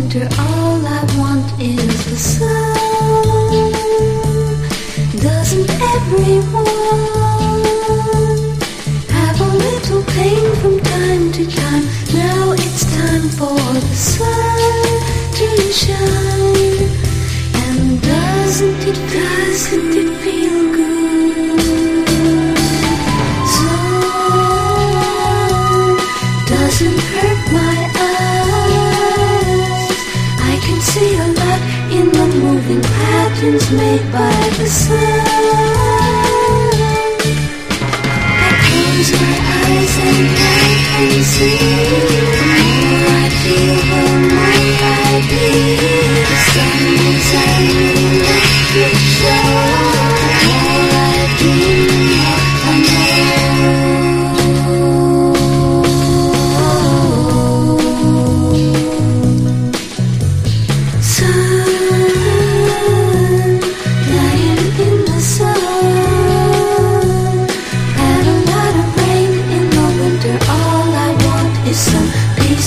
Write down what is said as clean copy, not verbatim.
After all I want is the sun. Doesn't everyone have a little pain from time to time? Now it's time for the sun to shine. And doesn't it feel good? Sun doesn't hurt my eyes. I can see a lot in the moving patterns made by the sun. I close my eyes and I can see